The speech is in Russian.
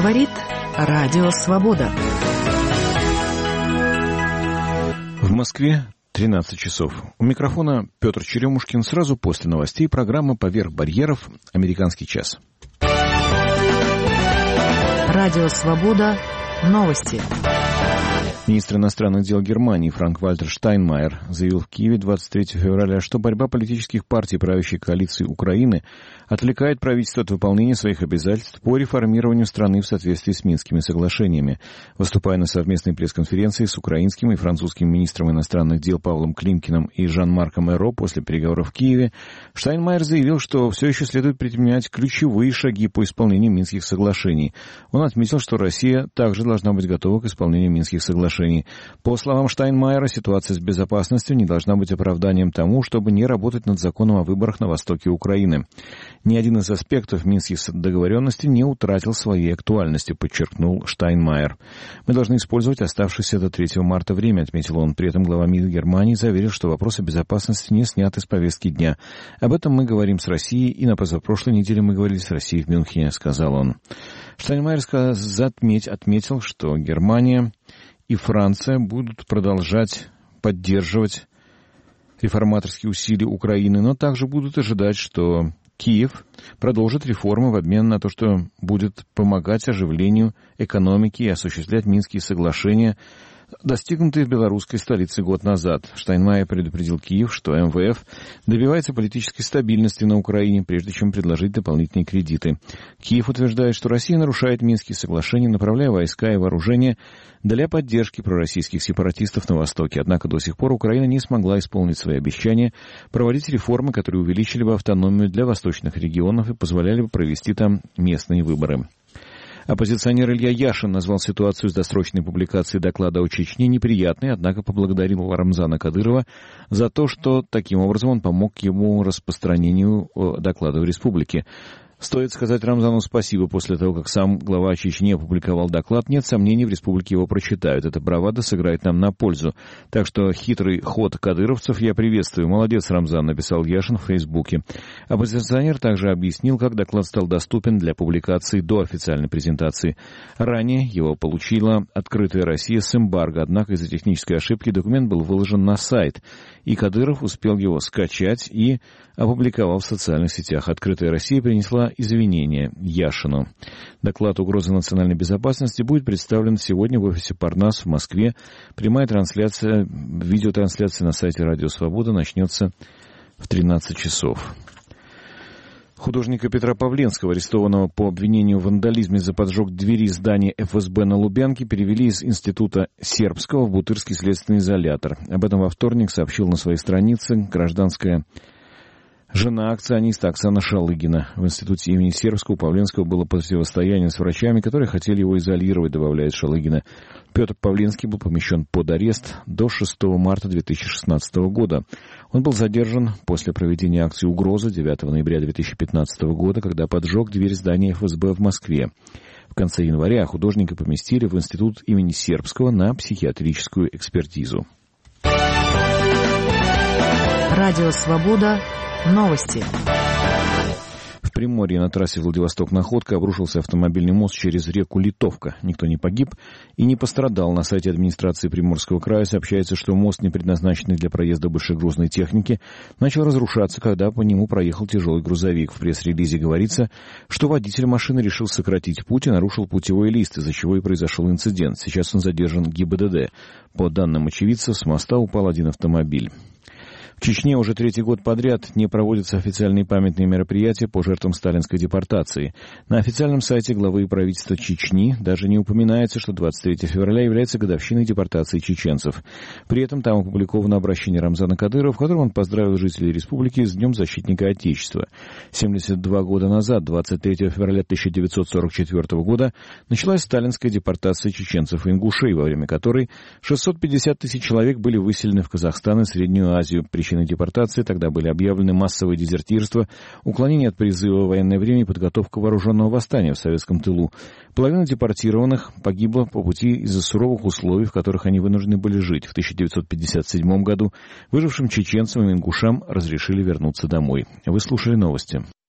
Говорит Радио Свобода. В Москве 13 часов. У микрофона Петр Черемушкин. Сразу после новостей программа «Поверх барьеров. Американский час». Радио Свобода. Новости. Министр иностранных дел Германии Франк-Вальтер Штайнмайер заявил в Киеве 23 февраля, что борьба политических партий правящей коалиции Украины отвлекает правительство от выполнения своих обязательств по реформированию страны в соответствии с Минскими соглашениями. Выступая на совместной пресс-конференции с украинским и французским министром иностранных дел Павлом Климкиным и Жан-Марком Эро после переговоров в Киеве, Штайнмайер заявил, что все еще следует предпринять ключевые шаги по исполнению Минских соглашений. Он отметил, что Россия также должна быть готова к исполнению Минских соглашений. По словам Штайнмайера, ситуация с безопасностью не должна быть оправданием тому, чтобы не работать над законом о выборах на востоке Украины. Ни один из аспектов Минских договоренностей не утратил своей актуальности, подчеркнул Штайнмайер. Мы должны использовать оставшееся до 3 марта время, отметил он. При этом глава МИД Германии заверил, что вопросы безопасности не сняты с повестки дня. Об этом мы говорим с Россией, и на позапрошлой неделе мы говорили с Россией в Мюнхене, сказал он. Штайнмайер отметил, что Германия и Франция будут продолжать поддерживать реформаторские усилия Украины, но также будут ожидать, что Киев продолжит реформы в обмен на то, что будет помогать оживлению экономики и осуществлять Минские соглашения, достигнутые в белорусской столице год назад. Штайнмайер предупредил Киев, что МВФ добивается политической стабильности на Украине, прежде чем предложить дополнительные кредиты. Киев утверждает, что Россия нарушает Минские соглашения, направляя войска и вооружение для поддержки пророссийских сепаратистов на Востоке. Однако до сих пор Украина не смогла исполнить свои обещания проводить реформы, которые увеличили бы автономию для восточных регионов и позволяли бы провести там местные выборы. Оппозиционер Илья Яшин назвал ситуацию с досрочной публикацией доклада о Чечне неприятной, однако поблагодарил Рамзана Кадырова за то, что таким образом он помог ему распространению доклада в республике. Стоит сказать Рамзану спасибо. После того, как сам глава Чечни опубликовал доклад, нет сомнений, в республике его прочитают. Эта бравада сыграет нам на пользу. Так что хитрый ход кадыровцев я приветствую. Молодец, Рамзан, написал Яшин в Фейсбуке. Оппозиционер также объяснил, как доклад стал доступен для публикации до официальной презентации. Ранее его получила «Открытая Россия» с эмбарго, однако из-за технической ошибки документ был выложен на сайт, и Кадыров успел его скачать и опубликовал в социальных сетях. «Открытая Россия» принесла извинения Яшину. Доклад «Угрозы национальной безопасности» будет представлен сегодня в офисе Парнас в Москве. Прямая трансляция, видеотрансляция на сайте Радио Свобода начнется в 13 часов. Художника Петра Павленского, арестованного по обвинению в вандализме за поджог двери здания ФСБ на Лубянке, перевели из Института Сербского в Бутырский следственный изолятор. Об этом во вторник сообщил на своей странице гражданская жена акциониста Оксана Шалыгина. В институте имени Сербского у Павленского было противостояние с врачами, которые хотели его изолировать, добавляет Шалыгина. Петр Павленский был помещен под арест до 6 марта 2016 года. Он был задержан после проведения акции «Угроза» 9 ноября 2015 года, когда поджег дверь здания ФСБ в Москве. В конце января художника поместили в институт имени Сербского на психиатрическую экспертизу. Радио «Свобода». Новости. В Приморье на трассе Владивосток-Находка обрушился автомобильный мост через реку Литовка. Никто не погиб и не пострадал. На сайте администрации Приморского края сообщается, что мост, не предназначенный для проезда большегрузной техники, начал разрушаться, когда по нему проехал тяжелый грузовик. В пресс-релизе говорится, что водитель машины решил сократить путь и нарушил путевой лист, из-за чего и произошел инцидент. Сейчас он задержан ГИБДД. По данным очевидцев, с моста упал один автомобиль. В Чечне уже 3-й год подряд не проводятся официальные памятные мероприятия по жертвам сталинской депортации. На официальном сайте главы правительства Чечни даже не упоминается, что 23 февраля является годовщиной депортации чеченцев. При этом там опубликовано обращение Рамзана Кадырова, в котором он поздравил жителей республики с Днем защитника Отечества. 72 года назад, 23 февраля 1944 года, началась сталинская депортация чеченцев и ингушей, во время которой 650 тысяч человек были выселены в Казахстан и Среднюю Азию. Причиной депортации тогда были объявлены массовое дезертирство, уклонение от призыва в военное время и подготовка вооруженного восстания в советском тылу. Половина депортированных погибла по пути из-за суровых условий, в которых они вынуждены были жить. В 1957 году выжившим чеченцам и ингушам разрешили вернуться домой. Вы слушали новости.